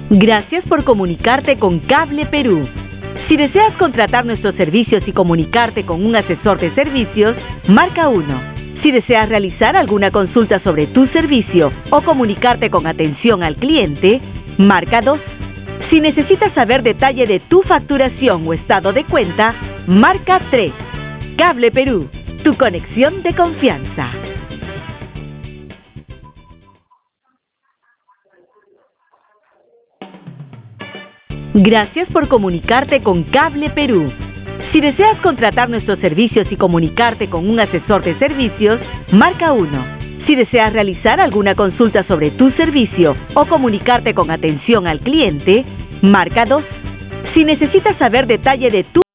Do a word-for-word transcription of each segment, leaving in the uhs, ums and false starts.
Gracias por comunicarte con Cable Perú. Si deseas contratar nuestros servicios y comunicarte con un asesor de servicios, marca uno. Si deseas realizar alguna consulta sobre tu servicio o comunicarte con atención al cliente, marca dos. Si necesitas saber detalle de tu facturación o estado de cuenta, marca tres. Cable Perú, tu conexión de confianza. Gracias por comunicarte con Cable Perú. Si deseas contratar nuestros servicios y comunicarte con un asesor de servicios, marca uno. Si deseas realizar alguna consulta sobre tu servicio o comunicarte con atención al cliente, marca dos. Si necesitas saber detalle de tu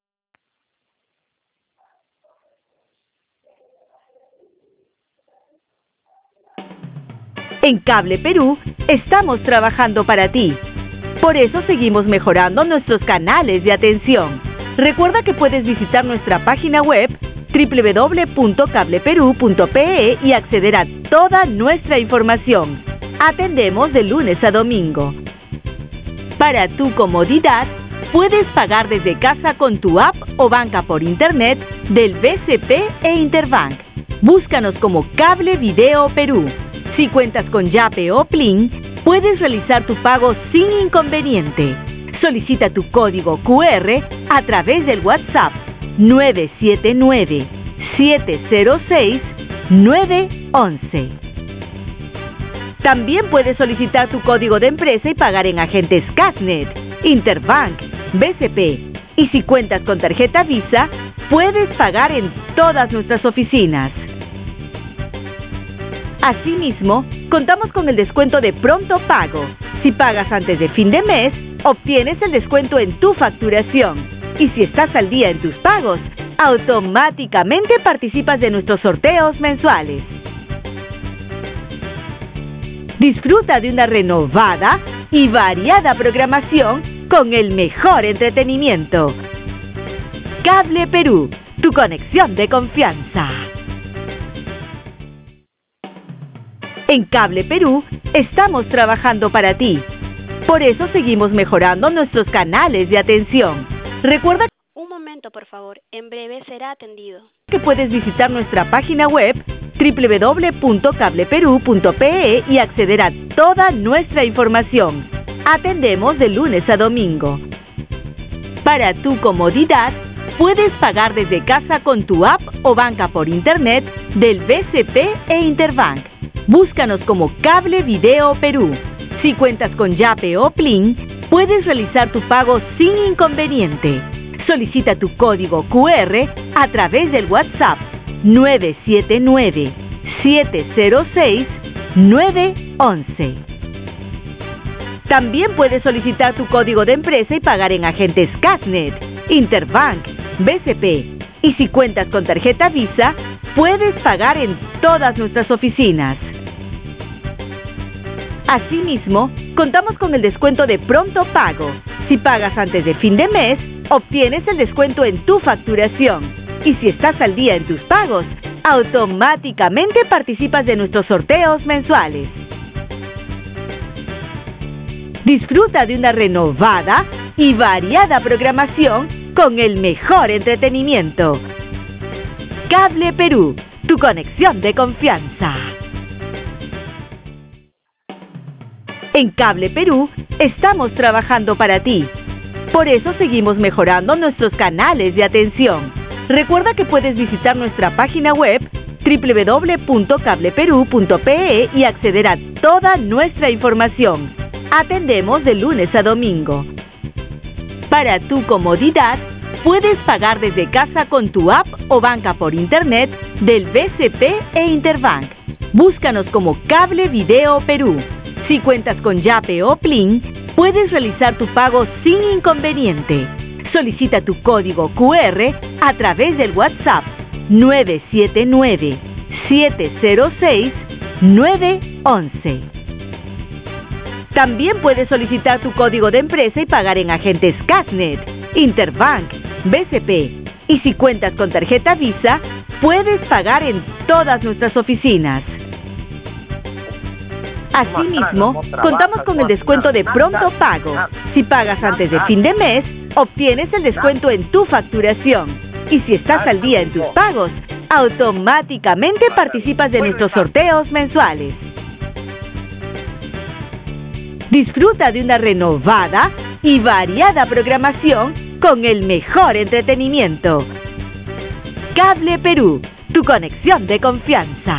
En Cable Perú, estamos trabajando para ti. Por eso seguimos mejorando nuestros canales de atención. Recuerda que puedes visitar nuestra página web doble u doble u doble u punto cable perú punto pe e y acceder a toda nuestra información. Atendemos de lunes a domingo. Para tu comodidad, puedes pagar desde casa con tu app o banca por internet del B C P e Interbank. Búscanos como Cable Video Perú. Si cuentas con Yape o Plin, puedes realizar tu pago sin inconveniente. Solicita tu código cu erre a través del WhatsApp nueve siete nueve, siete cero seis, nueve once. También puedes solicitar tu código de empresa y pagar en agentes Casnet, Interbank, B C P. Y si cuentas con tarjeta Visa, puedes pagar en todas nuestras oficinas. Asimismo, contamos con el descuento de Pronto Pago. Si pagas antes de fin de mes, obtienes el descuento en tu facturación. Y si estás al día en tus pagos, automáticamente participas de nuestros sorteos mensuales. Disfruta de una renovada y variada programación con el mejor entretenimiento. Cable Perú, tu conexión de confianza. En Cable Perú, estamos trabajando para ti. Por eso seguimos mejorando nuestros canales de atención. Recuerda Un momento, por favor. En breve será atendido. que puedes visitar nuestra página web doble u doble u doble u punto cable perú punto pe e y acceder a toda nuestra información. Atendemos de lunes a domingo. Para tu comodidad, puedes pagar desde casa con tu app o banca por internet del B C P e Interbank. Búscanos como Cable Video Perú. Si cuentas con Yape o Plin, puedes realizar tu pago sin inconveniente. Solicita tu código cu erre a través del WhatsApp nueve siete nueve, siete cero seis, nueve once. También puedes solicitar tu código de empresa y pagar en agentes Casnet, Interbank, B C P. Y si cuentas con tarjeta Visa, puedes pagar en todas nuestras oficinas. Asimismo, contamos con el descuento de Pronto Pago. Si pagas antes de fin de mes, obtienes el descuento en tu facturación. Y si estás al día en tus pagos, automáticamente participas de nuestros sorteos mensuales. Disfruta de una renovada y variada programación con el mejor entretenimiento. Cable Perú, tu conexión de confianza. En Cable Perú, estamos trabajando para ti. Por eso seguimos mejorando nuestros canales de atención. Recuerda que puedes visitar nuestra página web doble u doble u doble u punto cable perú punto pe e y acceder a toda nuestra información. Atendemos de lunes a domingo. Para tu comodidad, puedes pagar desde casa con tu app o banca por internet del B C P e Interbank. Búscanos como Cable Video Perú. Si cuentas con Yape o Plin, puedes realizar tu pago sin inconveniente. Solicita tu código cu erre a través del WhatsApp nueve siete nueve, siete cero seis, nueve once. También puedes solicitar tu código de empresa y pagar en agentes Casnet, Interbank, B C P. Y si cuentas con tarjeta Visa, puedes pagar en todas nuestras oficinas. Asimismo, contamos con el descuento de pronto pago. Si pagas antes de fin de mes, obtienes el descuento en tu facturación. Y si estás al día en tus pagos, automáticamente participas de nuestros sorteos mensuales. Disfruta de una renovada y variada programación con el mejor entretenimiento. Cable Perú, tu conexión de confianza.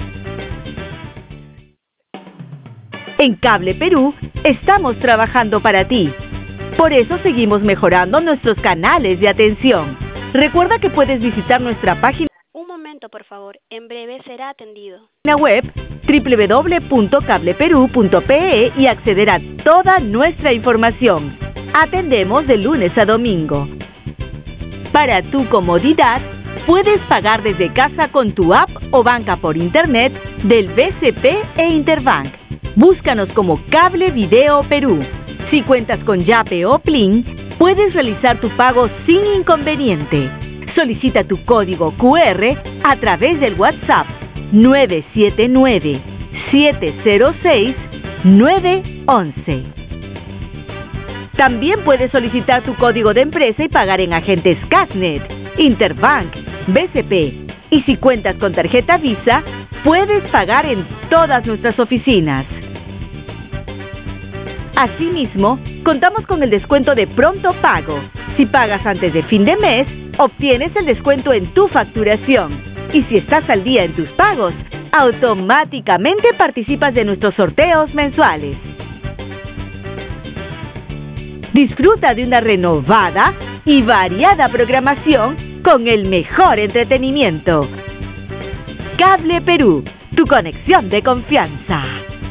En Cable Perú estamos trabajando para ti. Por eso seguimos mejorando nuestros canales de atención. Recuerda que puedes visitar nuestra página Un momento, por favor. En breve será atendido. web doble u doble u doble u punto cable perú punto pe e y acceder a toda nuestra información. Atendemos de lunes a domingo. Para tu comodidad, puedes pagar desde casa con tu app o banca por internet del B C P e Interbank. Búscanos como Cable Video Perú. Si cuentas con Yape o Plin, puedes realizar tu pago sin inconveniente. Solicita tu código cu erre a través del WhatsApp nueve siete nueve, siete cero seis, nueve once. También puedes solicitar tu código de empresa y pagar en agentes Casnet, Interbank, B C P. Y si cuentas con tarjeta Visa, puedes pagar en todas nuestras oficinas. Asimismo, contamos con el descuento de pronto pago. Si pagas antes de fin de mes, obtienes el descuento en tu facturación. Y si estás al día en tus pagos, automáticamente participas de nuestros sorteos mensuales. Disfruta de una renovada y variada programación con el mejor entretenimiento. Cable Perú, tu conexión de confianza.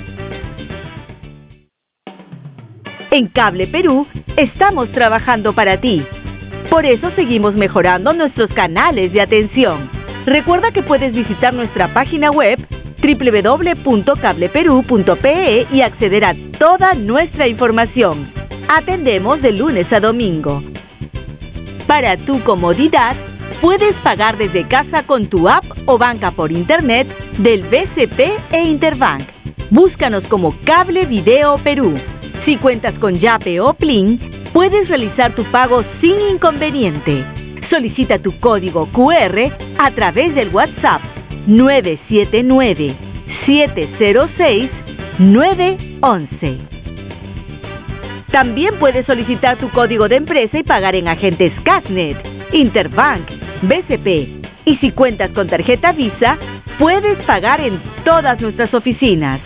En Cable Perú estamos trabajando para ti. Por eso seguimos mejorando nuestros canales de atención. Recuerda que puedes visitar nuestra página web doble u doble u doble u punto cable perú punto pe e y acceder a toda nuestra información. Atendemos de lunes a domingo. Para tu comodidad, puedes pagar desde casa con tu app o banca por internet del B C P e Interbank. Búscanos como Cable Video Perú. Si cuentas con Yape o Plin, puedes realizar tu pago sin inconveniente. Solicita tu código cu erre a través del WhatsApp nueve siete nueve, siete cero seis, nueve once. También puedes solicitar tu código de empresa y pagar en agentes Casnet, Interbank, B C P. Y si cuentas con tarjeta Visa, puedes pagar en todas nuestras oficinas.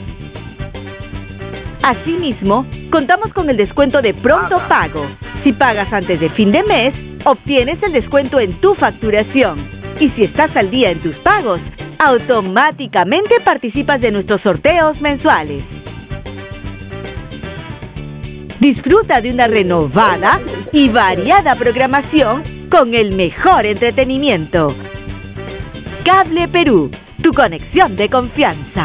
Asimismo, contamos con el descuento de pronto pago. Si pagas antes de fin de mes, obtienes el descuento en tu facturación. Y si estás al día en tus pagos, automáticamente participas de nuestros sorteos mensuales. Disfruta de una renovada y variada programación con el mejor entretenimiento. Cable Perú, tu conexión de confianza.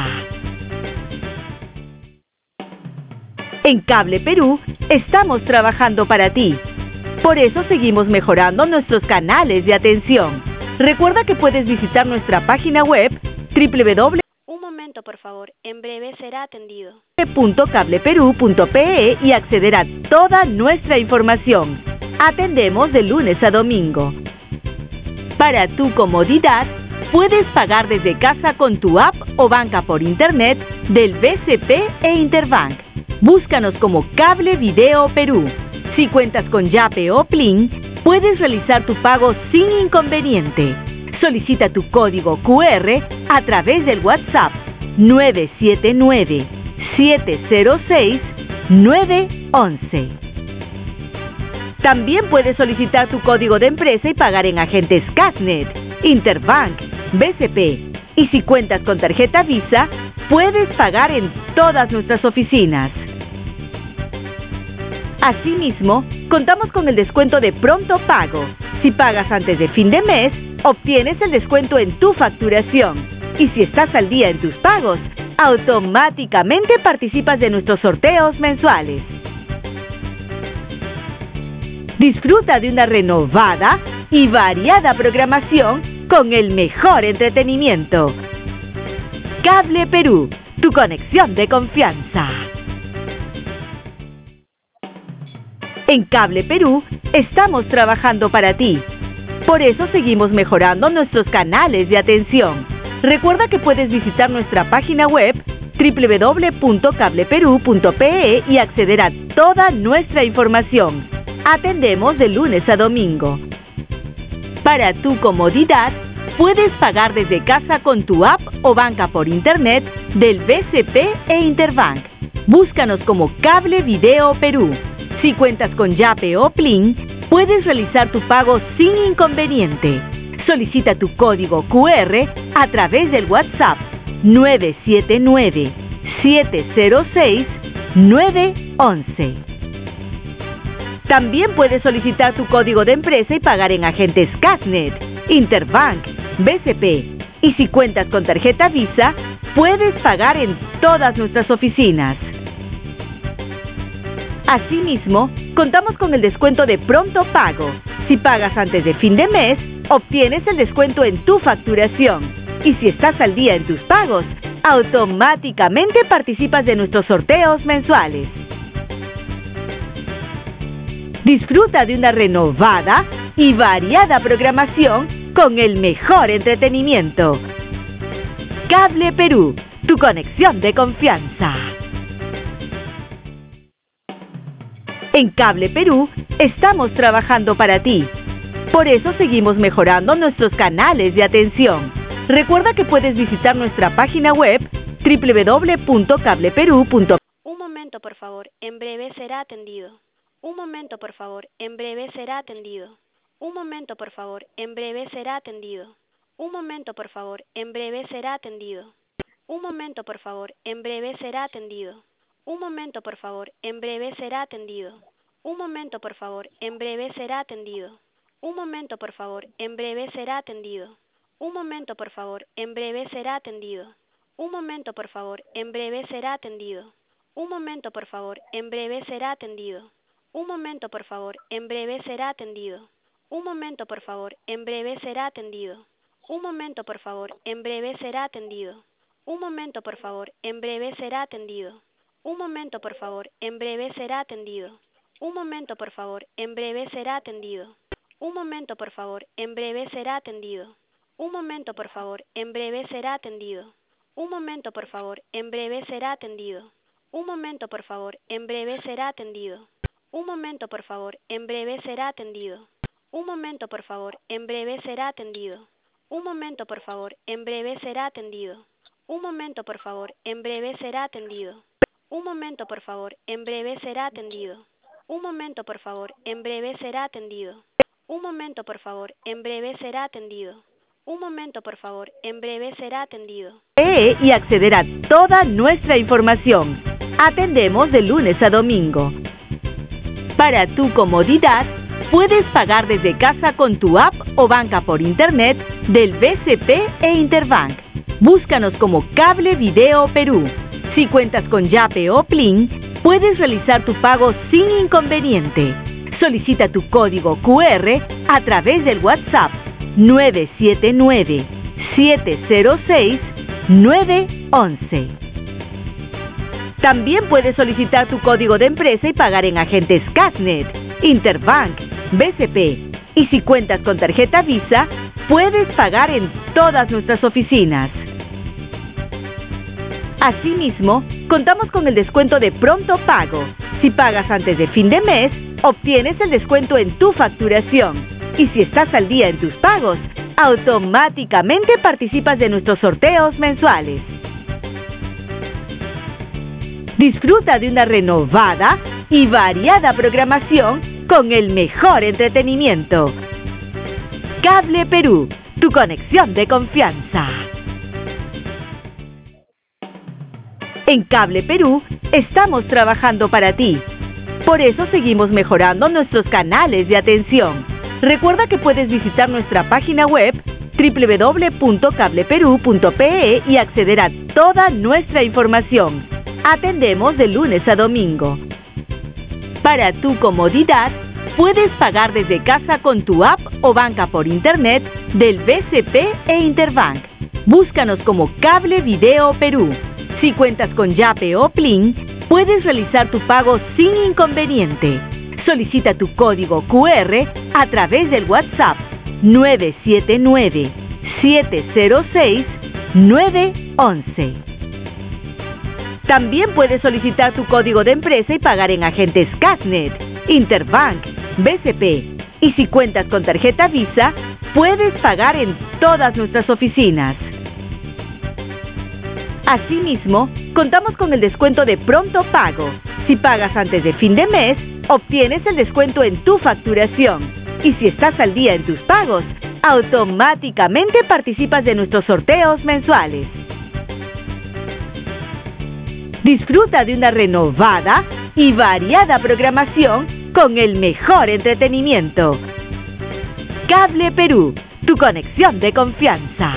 En Cable Perú estamos trabajando para ti. Por eso seguimos mejorando nuestros canales de atención. Recuerda que puedes visitar nuestra página web doble u doble u doble u Un momento, por favor. En breve será atendido. punto cable perú punto pe e y acceder a toda nuestra información. Atendemos de lunes a domingo. Para tu comodidad, puedes pagar desde casa con tu app o banca por internet del B C P e Interbank. Búscanos como Cable Video Perú. Si cuentas con Yape o Plin, puedes realizar tu pago sin inconveniente. Solicita tu código cu erre a través del WhatsApp nueve siete nueve, siete cero seis, nueve once. También puedes solicitar tu código de empresa y pagar en agentes Casnet, Interbank, B C P. Y si cuentas con tarjeta Visa, puedes pagar en todas nuestras oficinas. Asimismo, contamos con el descuento de pronto pago. Si pagas antes de fin de mes, obtienes el descuento en tu facturación. Y si estás al día en tus pagos, automáticamente participas de nuestros sorteos mensuales. Disfruta de una renovada y variada programación con el mejor entretenimiento. Cable Perú, tu conexión de confianza. En Cable Perú estamos trabajando para ti. Por eso seguimos mejorando nuestros canales de atención. Recuerda que puedes visitar nuestra página web doble u doble u doble u punto cable perú punto pe e y acceder a toda nuestra información. Atendemos de lunes a domingo. Para tu comodidad, puedes pagar desde casa con tu app o banca por internet del B C P e Interbank. Búscanos como Cable Video Perú. Si cuentas con Yape o Plin, puedes realizar tu pago sin inconveniente. Solicita tu código cu erre a través del WhatsApp nueve siete nueve, siete cero seis, nueve once. También puedes solicitar tu código de empresa y pagar en agentes Casnet, Interbank, B C P. Y si cuentas con tarjeta Visa, puedes pagar en todas nuestras oficinas. Asimismo, contamos con el descuento de pronto pago. Si pagas antes de fin de mes, obtienes el descuento en tu facturación. Y si estás al día en tus pagos, automáticamente participas de nuestros sorteos mensuales. Disfruta de una renovada y variada programación con el mejor entretenimiento. Cable Perú, tu conexión de confianza. En Cable Perú estamos trabajando para ti. Por eso seguimos mejorando nuestros canales de atención. Recuerda que puedes visitar nuestra página web doble u doble u doble u punto cable perú punto pe e. Un momento, por favor. En breve será atendido. Un momento, por favor. En breve será atendido. Un momento, por favor. En breve será atendido. Un momento, por favor. En breve será atendido. Un momento, por favor. En breve será atendido. Un momento, por favor. En breve será atendido. Un momento, por favor. En breve será atendido. Un momento, por favor. En breve será atendido. Un momento, por favor. En breve será atendido. Un momento, por favor. En breve será atendido. Un momento, por favor. En breve será atendido. Un momento, por favor. En breve será atendido. Un momento, por favor. En breve será atendido. Un momento, por favor. En breve será atendido. Un momento, por favor. En breve será atendido. Un momento, por favor. En breve será atendido. Un momento, por favor. En breve será atendido. Un momento, por favor. En breve será atendido. Un momento, por favor. En breve será atendido. Un momento, por favor. En breve será atendido. Un momento, por favor. En breve será atendido. Un momento, por favor. En breve será atendido. Un momento, por favor. En breve será atendido. Un momento, por favor. En breve será atendido. Un momento, por favor. En breve será atendido. Un momento, por favor. En breve será atendido. Un momento, por favor. En breve será atendido. Un momento, por favor. En breve será atendido. Un momento, por favor. En breve será atendido. Y acceder a toda nuestra información. Atendemos de lunes a domingo. Para tu comodidad, puedes pagar desde casa con tu app o banca por internet del B C P e Interbank. Búscanos como Cable Video Perú. Si cuentas con Yape o Plin, puedes realizar tu pago sin inconveniente. Solicita tu código cu erre a través del WhatsApp nueve siete nueve, siete cero seis, nueve once. También puedes solicitar tu código de empresa y pagar en agentes Casnet, Interbank, B C P. Y si cuentas con tarjeta Visa, puedes pagar en todas nuestras oficinas. Asimismo, contamos con el descuento de pronto pago. Si pagas antes de fin de mes, obtienes el descuento en tu facturación. Y si estás al día en tus pagos, automáticamente participas de nuestros sorteos mensuales. Disfruta de una renovada y variada programación con el mejor entretenimiento. Cable Perú, tu conexión de confianza. En Cable Perú estamos trabajando para ti. Por eso seguimos mejorando nuestros canales de atención. Recuerda que puedes visitar nuestra página web doble u doble u doble u punto cable perú punto pe e y acceder a toda nuestra información. Atendemos de lunes a domingo. Para tu comodidad, puedes pagar desde casa con tu app o banca por internet del B C P e Interbank. Búscanos como Cable Video Perú. Si cuentas con Yape o Plin, puedes realizar tu pago sin inconveniente. Solicita tu código cu erre a través del WhatsApp nueve siete nueve, siete cero seis, nueve once. También puedes solicitar tu código de empresa y pagar en agentes Cashnet, Interbank, B C P. Y si cuentas con tarjeta Visa, puedes pagar en todas nuestras oficinas. Asimismo, contamos con el descuento de pronto pago. Si pagas antes de fin de mes, obtienes el descuento en tu facturación. Y si estás al día en tus pagos, automáticamente participas de nuestros sorteos mensuales. Disfruta de una renovada y variada programación con el mejor entretenimiento. Cable Perú, tu conexión de confianza.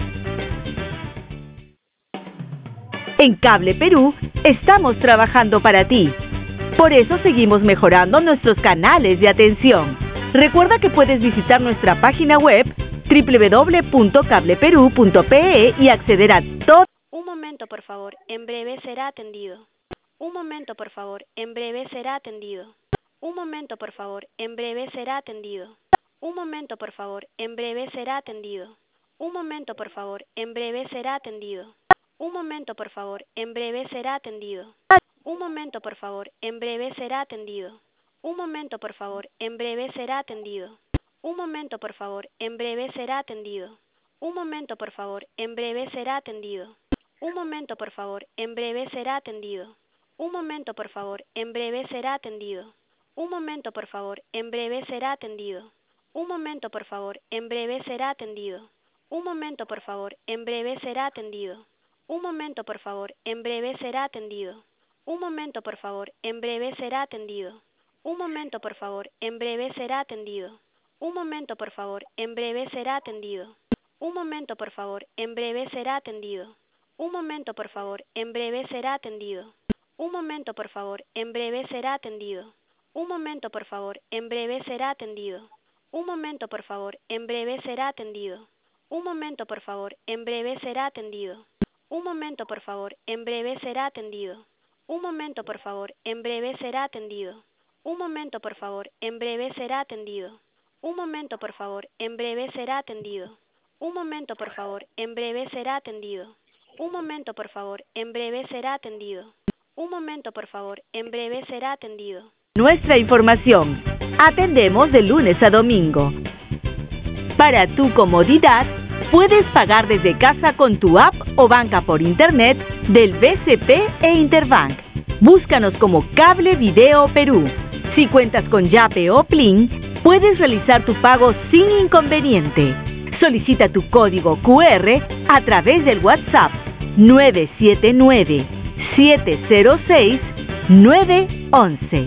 En Cable Perú estamos trabajando para ti. Por eso seguimos mejorando nuestros canales de atención. Recuerda que puedes visitar nuestra página web doble u doble u doble u punto cable perú punto pe e y acceder a todo. Un momento, por favor. En breve será atendido. Un momento, por favor. En breve será atendido. Un momento, por favor. En breve será atendido. Un momento, por favor. En breve será atendido. Un momento, por favor. En breve será atendido. Un momento, por favor. En breve será atendido. Un momento, por favor. En breve será atendido. Un momento, por favor. En breve será atendido. Un momento, por favor. En breve será atendido. Un momento, por favor. En breve será atendido. Un momento, por favor. En breve será atendido. Un momento, por favor. En breve será atendido. Un momento, por favor. En breve será atendido. Un momento, por favor. En breve será atendido. Un momento, por favor. En breve será atendido. Un momento, por favor. En breve será atendido. Un momento, por favor. En breve será atendido. Un momento, por favor. En breve será atendido. Un momento, por favor. En breve será atendido. Un momento, por favor. En breve será atendido. Un momento, por favor. En breve será atendido. Un momento, por favor. En breve será atendido. Un momento, por favor. En breve será atendido. Un momento, por favor. En breve será atendido. Un momento, por favor. En breve será atendido. Un momento, por favor. En breve será atendido. Un momento, por favor. En breve será atendido. Un momento, por favor. En breve será atendido. Un momento, por favor. En breve será atendido. Un momento, por favor. En breve será atendido. Un momento, por favor. En breve será atendido. Un momento, por favor. En breve será atendido. Nuestra información. Atendemos de lunes a domingo. Para tu comodidad, puedes pagar desde casa con tu app o banca por internet del B C P e Interbank. Búscanos como Cable Video Perú. Si cuentas con Yape o Plin, puedes realizar tu pago sin inconveniente. Solicita tu código cu erre a través del WhatsApp nueve siete nueve, siete cero seis, nueve once.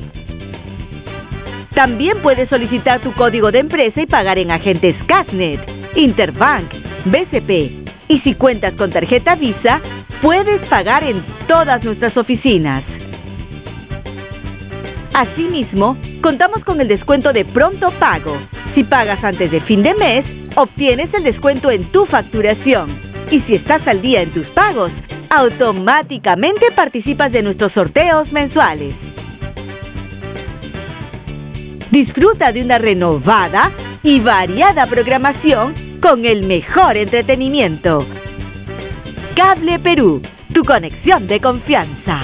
También puedes solicitar tu código de empresa y pagar en agentes Cashnet, Interbank, B C P. Y si cuentas con tarjeta Visa, puedes pagar en todas nuestras oficinas. Asimismo, contamos con el descuento de pronto pago. Si pagas antes de fin de mes, obtienes el descuento en tu facturación. Y si estás al día en tus pagos, automáticamente participas de nuestros sorteos mensuales. Disfruta de una renovada y variada programación con el mejor entretenimiento. Cable Perú, tu conexión de confianza.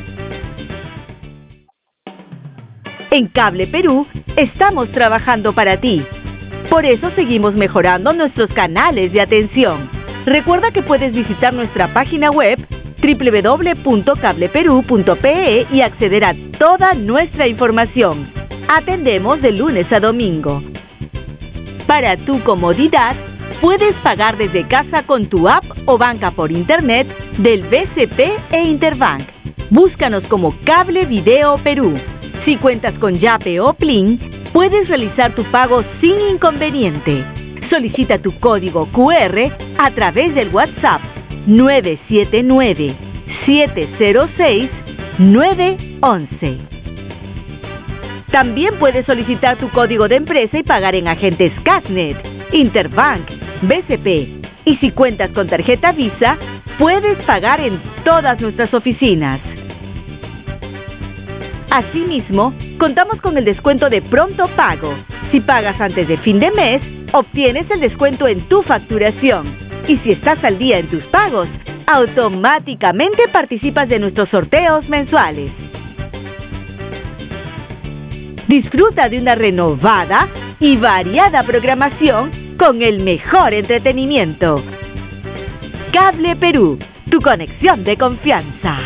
En Cable Perú estamos trabajando para ti. Por eso seguimos mejorando nuestros canales de atención. Recuerda que puedes visitar nuestra página web doble u doble u doble u punto cable perú punto pe e y acceder a toda nuestra información. Atendemos de lunes a domingo. Para tu comodidad, puedes pagar desde casa con tu app o banca por internet del B C P e Interbank. Búscanos como Cable Video Perú. Si cuentas con Yape o Plin, puedes realizar tu pago sin inconveniente. Solicita tu código cu erre a través del WhatsApp nueve siete nueve, siete cero seis, nueve once. También puedes solicitar tu código de empresa y pagar en agentes Cashnet, Interbank, B C P. Y si cuentas con tarjeta Visa, puedes pagar en todas nuestras oficinas. Asimismo, contamos con el descuento de pronto pago. Si pagas antes de fin de mes, obtienes el descuento en tu facturación. Y si estás al día en tus pagos, automáticamente participas de nuestros sorteos mensuales. Disfruta de una renovada y variada programación con el mejor entretenimiento. Cable Perú, tu conexión de confianza.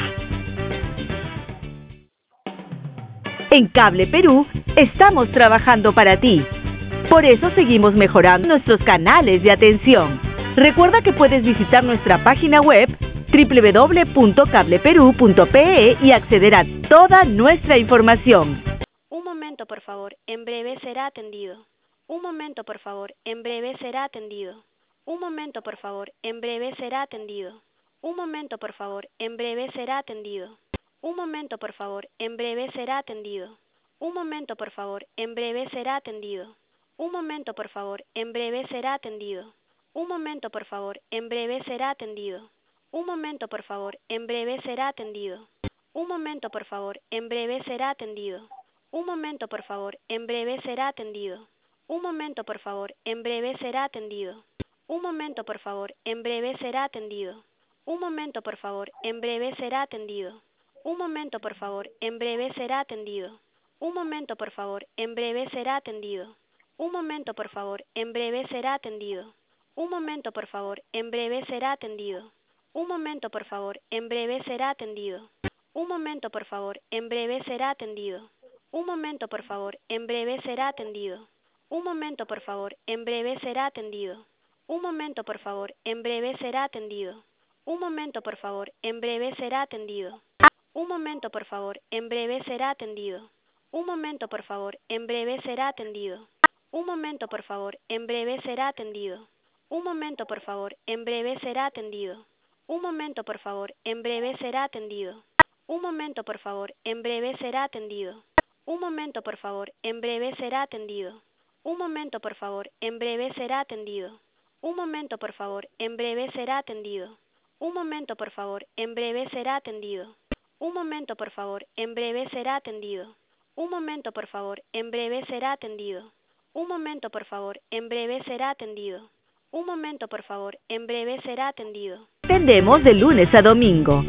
En Cable Perú estamos trabajando para ti. Por eso seguimos mejorando nuestros canales de atención. Recuerda que puedes visitar nuestra página web doble u doble u doble u punto cable perú punto pe e y acceder a toda nuestra información. Un momento, por favor. En breve será atendido. Un momento, por favor. En breve será atendido. Un momento, por favor. En breve será atendido. Un momento, por favor. En breve será atendido. Un momento, por favor. En breve será atendido. Un momento, por favor. En breve será atendido. Un momento, por favor. En breve será atendido. Un momento, por favor. En breve será atendido. Un momento, por favor. En breve será atendido. Un momento, por favor. En breve será atendido. Un momento, por favor. En breve será atendido. Un momento, por favor. En breve será atendido. Un momento, por favor. En breve será atendido. Un momento, por favor. En breve será atendido. Un momento, por favor. En breve será atendido. Un momento, por favor. En breve será atendido. Un momento, por favor. En breve será atendido. Un momento, por favor. En breve será atendido. Un momento, por favor. En breve será atendido. Un momento, por favor. En breve será atendido. Un momento, por favor. En breve será atendido. Un momento, por favor. En breve será atendido. Un momento, por favor. En breve será atendido. Un momento, por favor. En breve será atendido. Un momento, por favor. En breve será atendido. Un momento, por favor. En breve será atendido. Un momento, por favor. En breve será atendido. Un momento, por favor. En breve será atendido. Un momento, por favor. En breve será atendido. Un momento, por favor. En breve será atendido. Un momento, por favor. En breve será atendido. Un momento, por favor. En breve será atendido. Un momento, por favor. En breve será atendido. Un momento, por favor. En breve será atendido. Un momento, por favor. En breve será atendido. Un momento, por favor. En breve será atendido. Un momento, por favor. En breve será atendido. Un momento, por favor. En breve será atendido. Atendemos de lunes a domingo.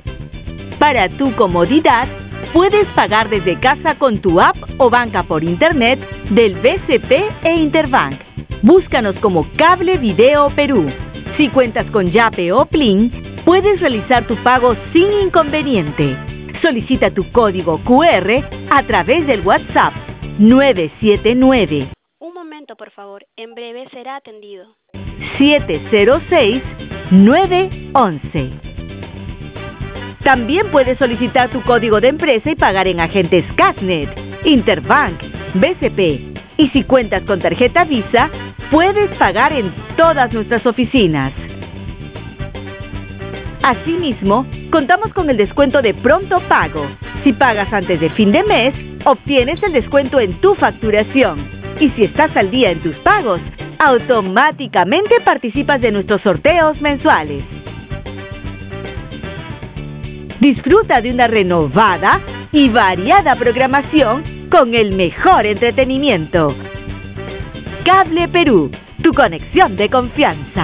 Para tu comodidad, puedes pagar desde casa con tu app o banca por internet del B C P e Interbank. Búscanos como Cable Video Perú. Si cuentas con Yape o Plin, puedes realizar tu pago sin inconveniente. Solicita tu código cu erre a través del WhatsApp nueve siete nueve. Un momento, por favor. En breve será atendido. siete cero seis nueve once. También puedes solicitar tu código de empresa y pagar en agentes Casnet, Interbank, B C P. Y si cuentas con tarjeta Visa, puedes pagar en todas nuestras oficinas. Asimismo, contamos con el descuento de pronto pago. Si pagas antes de fin de mes, obtienes el descuento en tu facturación. Y si estás al día en tus pagos, automáticamente participas de nuestros sorteos mensuales. Disfruta de una renovada y variada programación con el mejor entretenimiento. Cable Perú, tu conexión de confianza.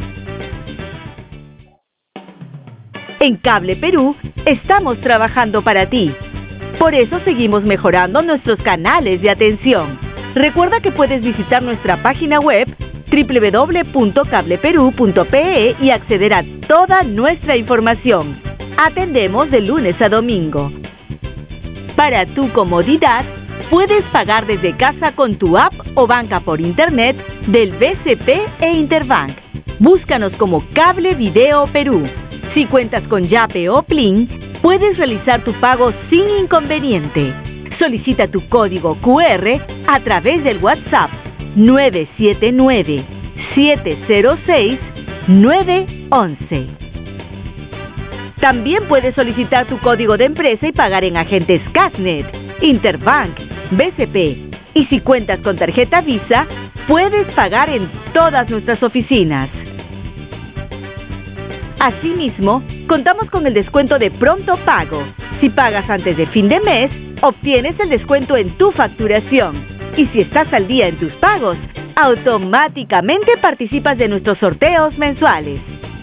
En Cable Perú estamos trabajando para ti. Por eso seguimos mejorando nuestros canales de atención. Recuerda que puedes visitar nuestra página web doble u doble u doble u punto cable perú punto pe e y acceder a toda nuestra información. Atendemos de lunes a domingo. Para tu comodidad, puedes pagar desde casa con tu app o banca por internet del B C P e Interbank. Búscanos como Cable Video Perú. Si cuentas con Yape o Plin, puedes realizar tu pago sin inconveniente. Solicita tu código cu erre a través del WhatsApp nueve siete nueve siete cero seis nueve once. También puedes solicitar tu código de empresa y pagar en agentes Casnet, Interbank, B C P. Y si cuentas con tarjeta Visa, puedes pagar en todas nuestras oficinas. Asimismo, contamos con el descuento de pronto pago. Si pagas antes de fin de mes, obtienes el descuento en tu facturación. Y si estás al día en tus pagos, automáticamente participas de nuestros sorteos mensuales.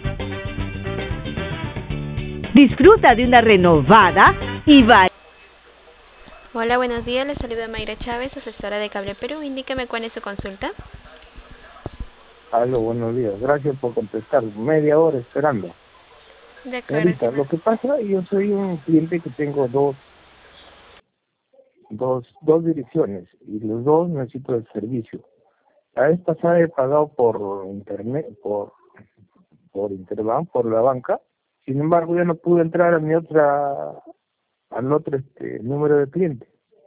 Disfruta de una renovada y variada. Hola, buenos días. Les saluda Mayra Chávez, asesora de Cable Perú. Indíqueme cuál es su consulta. Aló, buenos días. Gracias por contestar. Media hora esperando. De acuerdo, Señorita, estimado. lo que pasa, yo soy un cliente que tengo dos, dos, dos direcciones y los dos necesito el servicio. La vez pasada he pagado por internet, por, por Interbank, por la banca. Sin embargo, ya no pude entrar a mi otra, al otro este, número de cliente.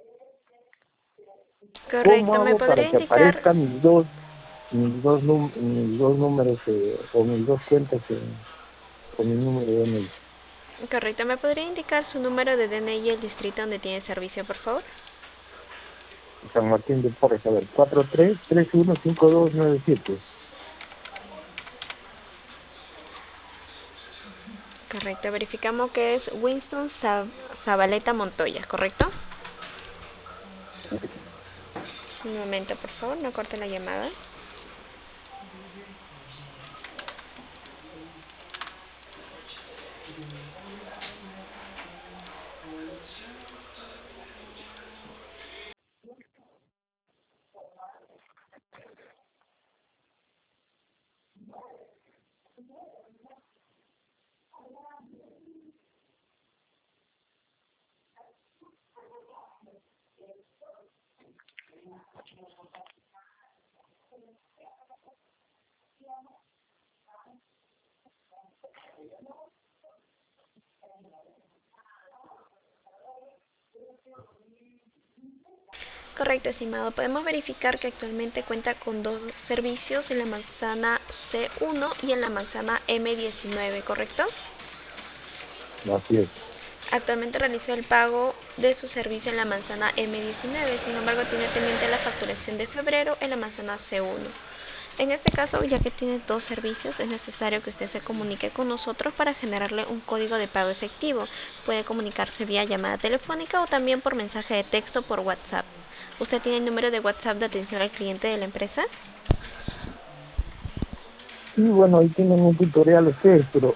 ¿Cómo Correcto, ¿me hago para podría que indicar? aparezcan mis dos, mis dos, num- mis dos números eh, o mis dos cuentas en, con mi número de D N I? Correcto, ¿me podría indicar su número de D N I y el distrito donde tiene servicio, por favor? San Martín de Porres, a ver, cuatro tres tres uno cinco dos nueve siete. Correcto, verificamos que es Winston Zab- Zabaleta Montoya, ¿correcto? Un momento, por favor, no corte la llamada. Correcto, estimado. Podemos verificar que actualmente cuenta con dos servicios en la manzana C uno y en la manzana M diecinueve, ¿correcto? Así es. Actualmente realizó el pago de su servicio en la manzana M diecinueve, sin embargo tiene pendiente la facturación de febrero en la manzana C uno. En este caso, ya que tiene dos servicios, es necesario que usted se comunique con nosotros para generarle un código de pago efectivo. Puede comunicarse vía llamada telefónica o también por mensaje de texto por WhatsApp. ¿Usted tiene el número de WhatsApp de atención al cliente de la empresa? Sí, bueno, ahí tienen un tutorial ustedes, pero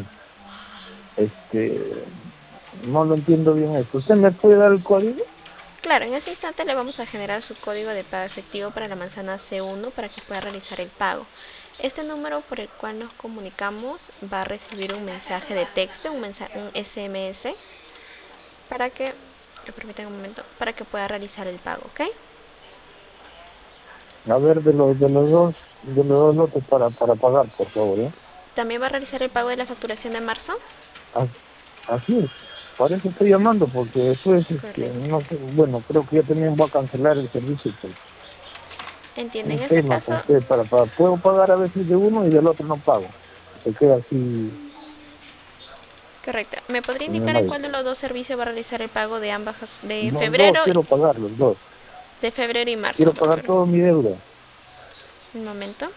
este no lo entiendo bien esto. ¿Usted me puede dar el código? Claro, en ese instante le vamos a generar su código de pago efectivo para la manzana C uno para que pueda realizar el pago. Este número por el cual nos comunicamos va a recibir un mensaje de texto, un, mensaje, un S M S, para que, me permiten un momento, para que pueda realizar el pago, ¿ok? A ver, de los de los dos, de los dos lotes para para pagar, por favor, ¿eh? También va a realizar el pago de la facturación de marzo. As- Así es. Por eso estoy llamando, porque después, este, Correcto. no sé, bueno, creo que yo también voy a cancelar el servicio, pues. Entiende, en Un este tema con caso, usted para pagar. Puedo pagar a veces de uno y del otro no pago. Se queda así correcto. ¿Me podría en el indicar en aire. cuál de los dos servicios va a realizar el pago de ambas, de Los dos febrero, quiero pagar, los dos. de febrero y marzo, Quiero por pagar favor? toda mi deuda. Un momento.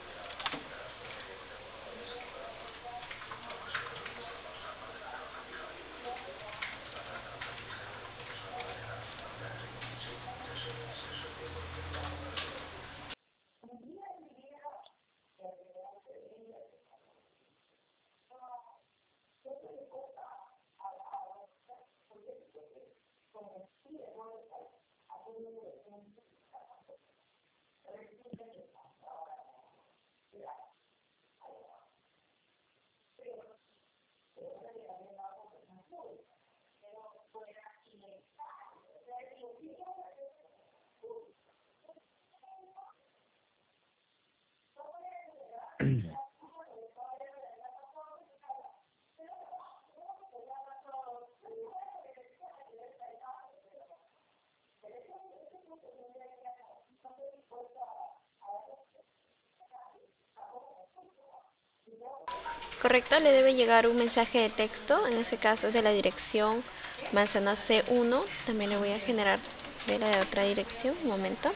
Correcto, le debe llegar un mensaje de texto, en este caso es de la dirección manzana C uno, también le voy a generar de la otra dirección, un momento.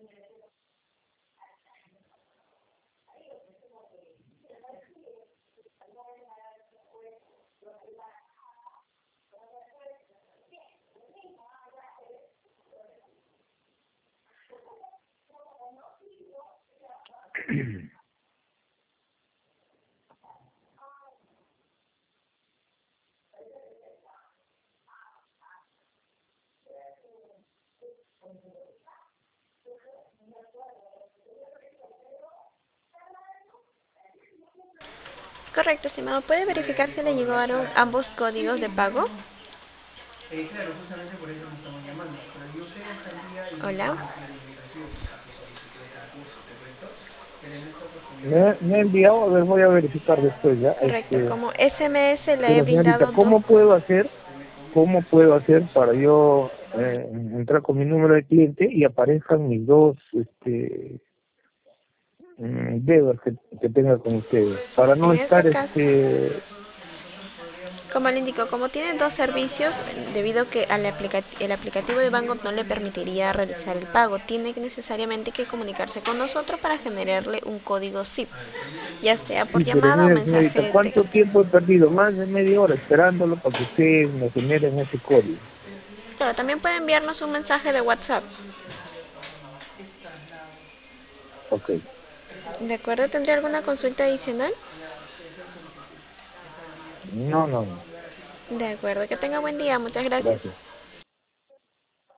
Correcto, estimado. ¿Puede verificar si le llegaron ambos códigos de pago? Eh, claro, justamente por eso nos estamos llamando. Pero yo sé estaría y Hola. no tiene indicación a su solicitud de recurso, ¿correcto? Pero en esta Me, oportunidad... ha- me ha enviado, a ver, voy a verificar después ya. Correcto, Este, como S M S le he pero señorita, brindado dos. ¿cómo puedo hacer? ¿Cómo puedo hacer para yo eh, entrar con mi número de cliente y aparezcan mis dos este, mm, deudas que, que tenga con ustedes? Para no En este estar, caso, este, como le indico, como tiene dos servicios, debido a que al aplica- el aplicativo de Banco no le permitiría realizar el pago, tiene que necesariamente que comunicarse con nosotros para generarle un código S I P, ya sea por sí, pero llamada o mire, mensaje señorita, de ¿cuánto texto. tiempo he perdido? Más de media hora esperándolo para que ustedes me generen ese código. Pero también puede enviarnos un mensaje de WhatsApp. Ok, ¿De acuerdo? ¿Tendría alguna consulta adicional? no, no, no, De acuerdo. Que tenga buen día. Muchas gracias. gracias.